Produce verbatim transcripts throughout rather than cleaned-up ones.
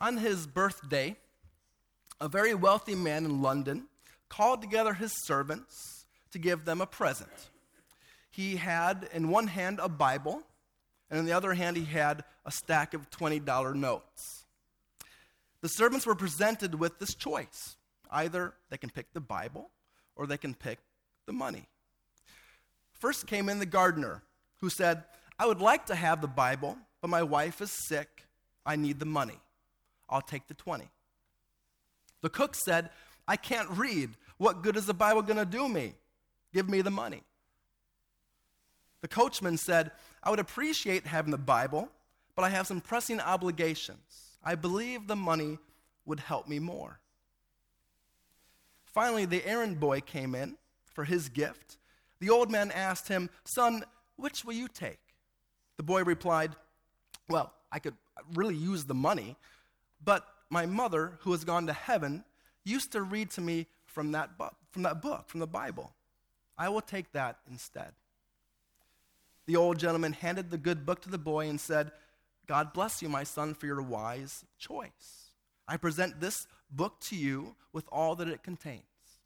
On his birthday, a very wealthy man in London called together his servants to give them a present. He had in one hand a Bible, and in the other hand he had a stack of twenty dollar notes. The servants were presented with this choice. Either they can pick the Bible or they can pick the money. First came in the gardener, who said, I would like to have the Bible, but my wife is sick. I need the money. I'll take the twenty. The cook said, I can't read. What good is the Bible going to do me? Give me the money. The coachman said, I would appreciate having the Bible, but I have some pressing obligations. I believe the money would help me more. Finally, the errand boy came in for his gift. The old man asked him, Son, which will you take? The boy replied, Well, I could really use the money, but my mother, who has gone to heaven, used to read to me from that book, from that book, from the Bible. I will take that instead. The old gentleman handed the good book to the boy and said, God bless you, my son, for your wise choice. I present this book to you with all that it contains.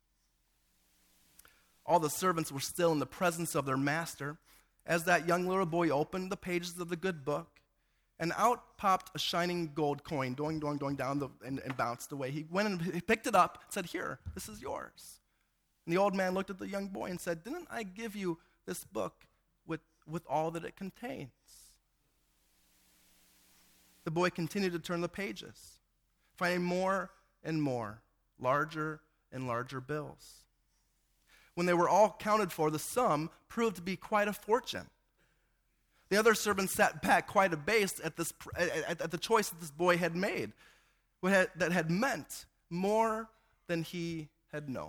All the servants were still in the presence of their master as that young little boy opened the pages of the good book, and out popped a shining gold coin, doing, doing, doing down the, and, and bounced away. He went and he picked it up and said, Here, this is yours. And the old man looked at the young boy and said, Didn't I give you this book with, with all that it contains? The boy continued to turn the pages, finding more and more, larger and larger bills. When they were all counted for, the sum proved to be quite a fortune. The other servants sat back quite abased at, this, at, at the choice that this boy had made, that had meant more than he had known.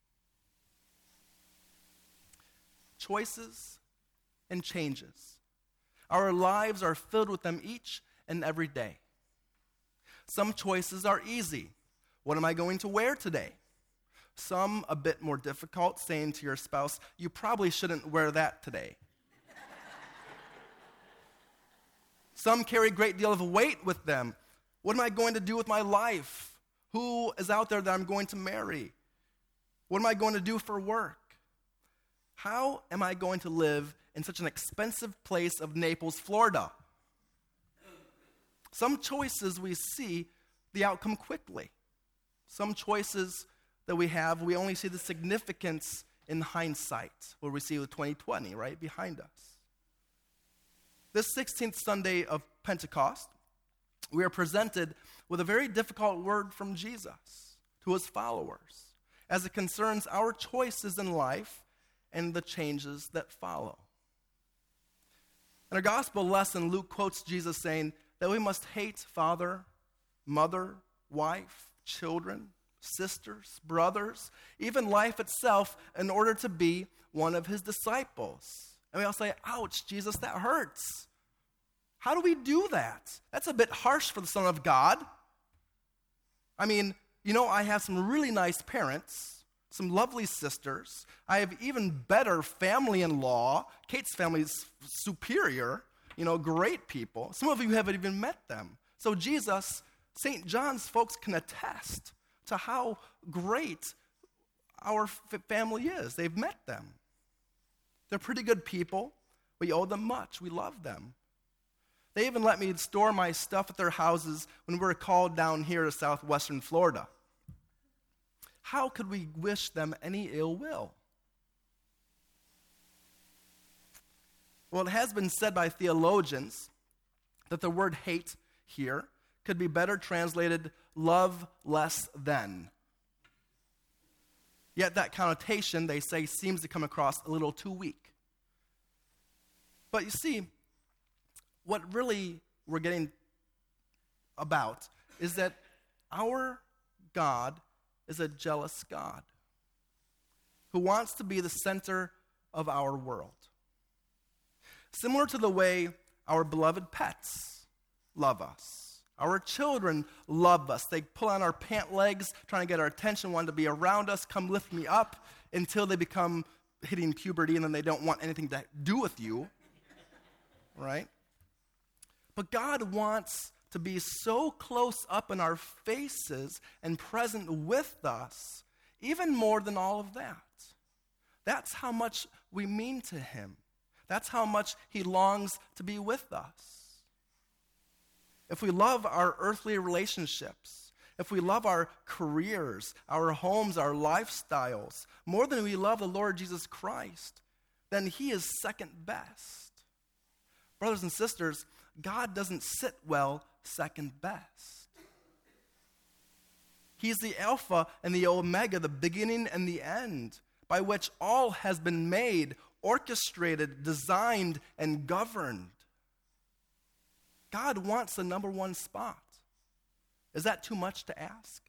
Choices and changes. Our lives are filled with them each and every day. Some choices are easy. What am I going to wear today? Some a bit more difficult, saying to your spouse, you probably shouldn't wear that today. Some carry a great deal of weight with them. What am I going to do with my life? Who is out there that I'm going to marry? What am I going to do for work? How am I going to live in such an expensive place of Naples, Florida? Some choices we see the outcome quickly. Some choices that we have, we only see the significance in hindsight, where we see with twenty twenty right behind us. This sixteenth Sunday of Pentecost, we are presented with a very difficult word from Jesus to his followers as it concerns our choices in life and the changes that follow. In our gospel lesson, Luke quotes Jesus saying that we must hate father, mother, wife, children, sisters, brothers, even life itself in order to be one of his disciples. And we all say, ouch, Jesus, that hurts. How do we do that? That's a bit harsh for the Son of God. I mean, you know, I have some really nice parents, some lovely sisters. I have even better family-in-law. Kate's family is superior, you know, great people. Some of you haven't even met them. So Jesus, Saint John's folks can attest to how great our f- family is. They've met them. They're pretty good people. We owe them much. We love them. They even let me store my stuff at their houses when we were called down here to southwestern Florida. How could we wish them any ill will? Well, it has been said by theologians that the word hate here could be better translated love less than. Yet that connotation, they say, seems to come across a little too weak. But you see, what really we're getting about is that our God is a jealous God who wants to be the center of our world. Similar to the way our beloved pets love us. Our children love us. They pull on our pant legs, trying to get our attention, wanting to be around us, come lift me up, until they become hitting puberty and then they don't want anything to do with you, right? But God wants to be so close up in our faces and present with us, even more than all of that. That's how much we mean to him. That's how much he longs to be with us. If we love our earthly relationships, if we love our careers, our homes, our lifestyles, more than we love the Lord Jesus Christ, then he is second best. Brothers and sisters, God doesn't sit well second best. He's the Alpha and the Omega, the beginning and the end, by which all has been made, orchestrated, designed, and governed. God wants the number one spot. Is that too much to ask?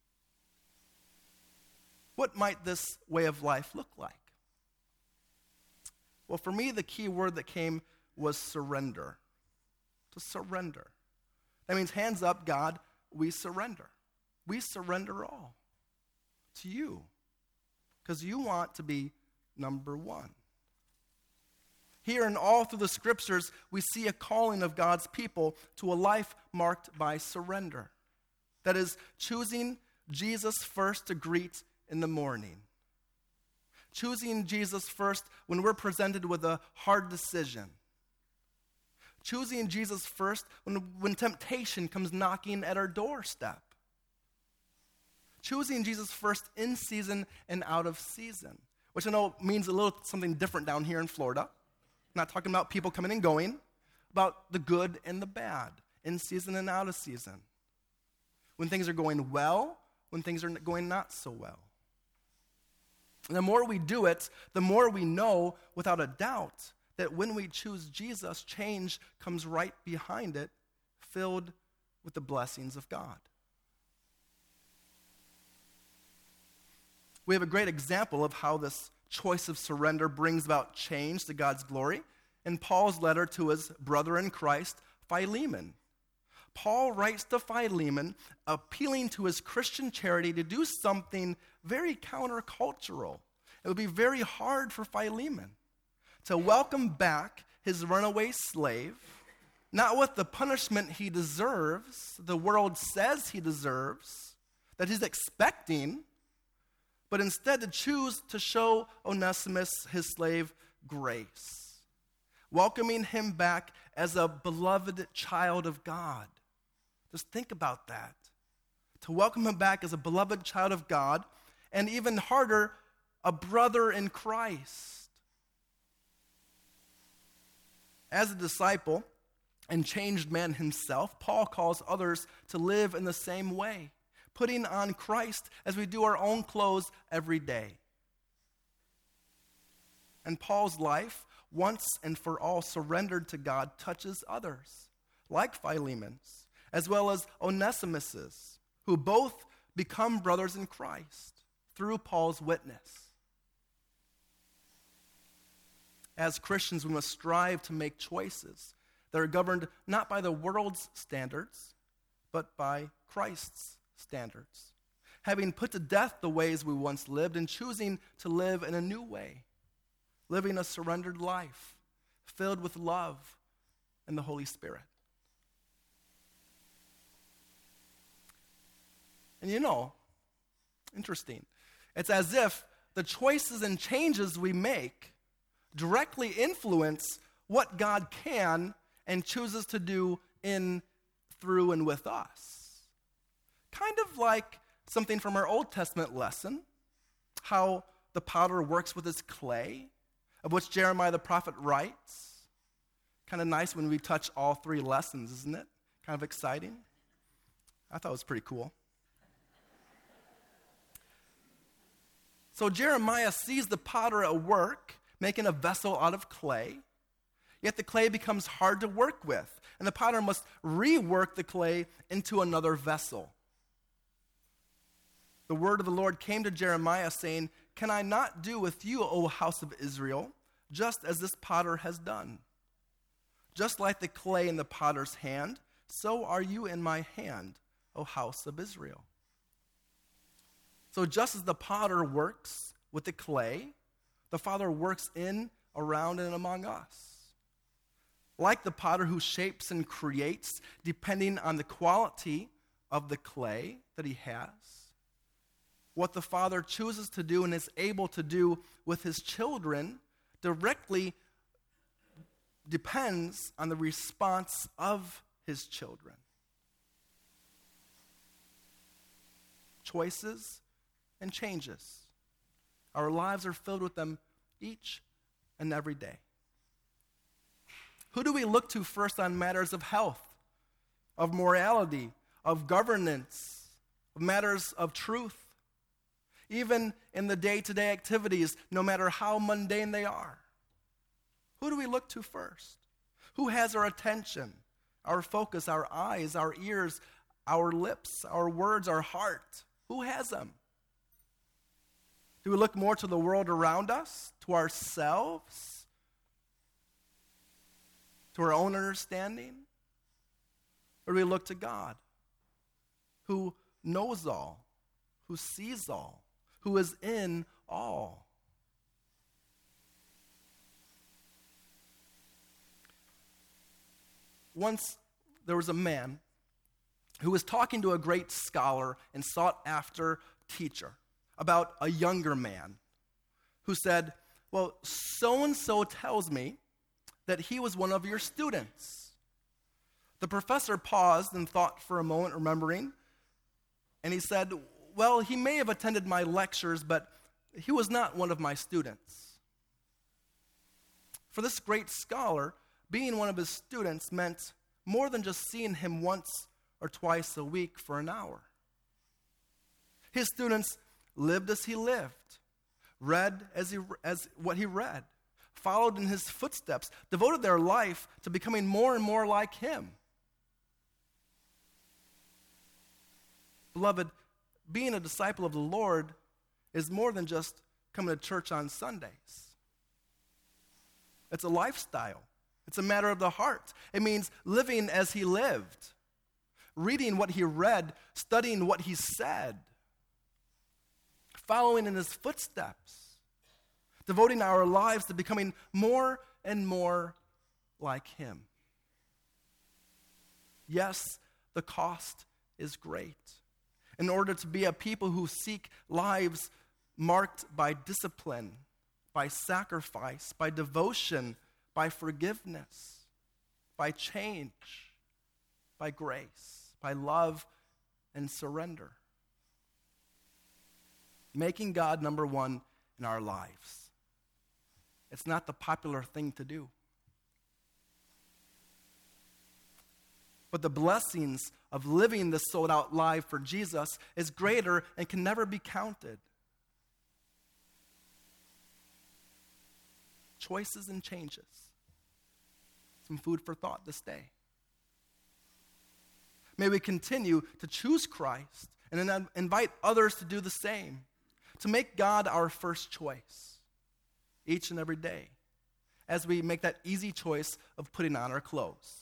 What might this way of life look like? Well, for me, the key word that came was surrender. To surrender. That means hands up, God, we surrender. We surrender all to you because you want to be number one. Here and all through the scriptures, we see a calling of God's people to a life marked by surrender. That is, choosing Jesus first to greet in the morning. Choosing Jesus first when we're presented with a hard decision. Choosing Jesus first when, when temptation comes knocking at our doorstep. Choosing Jesus first in season and out of season, which I know means a little something different down here in Florida. I'm not talking about people coming and going, about the good and the bad, in season and out of season. When things are going well, when things are going not so well. And the more we do it, the more we know without a doubt that when we choose Jesus, change comes right behind it, filled with the blessings of God. We have a great example of how this choice of surrender brings about change to God's glory in Paul's letter to his brother in Christ, Philemon. Paul writes to Philemon, appealing to his Christian charity to do something very countercultural. It would be very hard for Philemon to welcome back his runaway slave, not with the punishment he deserves, the world says he deserves, that he's expecting, but instead to choose to show Onesimus, his slave, grace, welcoming him back as a beloved child of God. Just think about that. To welcome him back as a beloved child of God, and even harder, a brother in Christ. As a disciple and changed man himself, Paul calls others to live in the same way, putting on Christ as we do our own clothes every day. And Paul's life, once and for all surrendered to God, touches others, like Philemon's, as well as Onesimus's, who both become brothers in Christ through Paul's witness. As Christians, we must strive to make choices that are governed not by the world's standards, but by Christ's standards. Having put to death the ways we once lived and choosing to live in a new way, living a surrendered life filled with love and the Holy Spirit. And you know, interesting, it's as if the choices and changes we make directly influence what God can and chooses to do in, through, and with us. Kind of like something from our Old Testament lesson, how the potter works with his clay, of which Jeremiah the prophet writes. Kind of nice when we touch all three lessons, isn't it? Kind of exciting. I thought it was pretty cool. So Jeremiah sees the potter at work, making a vessel out of clay, yet the clay becomes hard to work with, and the potter must rework the clay into another vessel. The word of the Lord came to Jeremiah saying, "Can I not do with you, O house of Israel, just as this potter has done? Just like the clay in the potter's hand, so are you in my hand, O house of Israel." So just as the potter works with the clay, the Father works in, around, and among us. Like the potter who shapes and creates depending on the quality of the clay that he has, what the Father chooses to do and is able to do with his children directly depends on the response of his children. Choices and changes. Our lives are filled with them each and every day. Who do we look to first on matters of health, of morality, of governance, of matters of truth? Even in the day-to-day activities, no matter how mundane they are. Who do we look to first? Who has our attention, our focus, our eyes, our ears, our lips, our words, our heart? Who has them? Do we look more to the world around us, to ourselves, to our own understanding? Or do we look to God, who knows all, who sees all, who is in all? Once there was a man who was talking to a great scholar and sought-after teacher about a younger man who said, well, so-and-so tells me that he was one of your students. The professor paused and thought for a moment, remembering, and he said, well, he may have attended my lectures, but he was not one of my students. For this great scholar, being one of his students meant more than just seeing him once or twice a week for an hour. His students lived as he lived, read as he as what he read, followed in his footsteps, devoted their life to becoming more and more like him. Beloved, being a disciple of the Lord is more than just coming to church on Sundays. It's a lifestyle. It's a matter of the heart. It means living as he lived, reading what he read, studying what he said, following in his footsteps, devoting our lives to becoming more and more like him. Yes, the cost is great. In order to be a people who seek lives marked by discipline, by sacrifice, by devotion, by forgiveness, by change, by grace, by love and surrender. Making God number one in our lives. It's not the popular thing to do. But the blessings of living this sold-out life for Jesus is greater and can never be counted. Choices and changes. Some food for thought this day. May we continue to choose Christ and then invite others to do the same, to make God our first choice each and every day as we make that easy choice of putting on our clothes.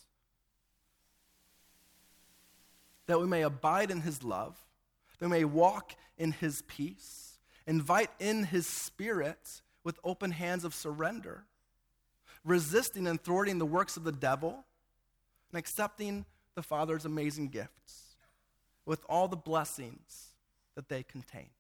That we may abide in his love, that we may walk in his peace, invite in his Spirit with open hands of surrender, resisting and thwarting the works of the devil, and accepting the Father's amazing gifts with all the blessings that they contain.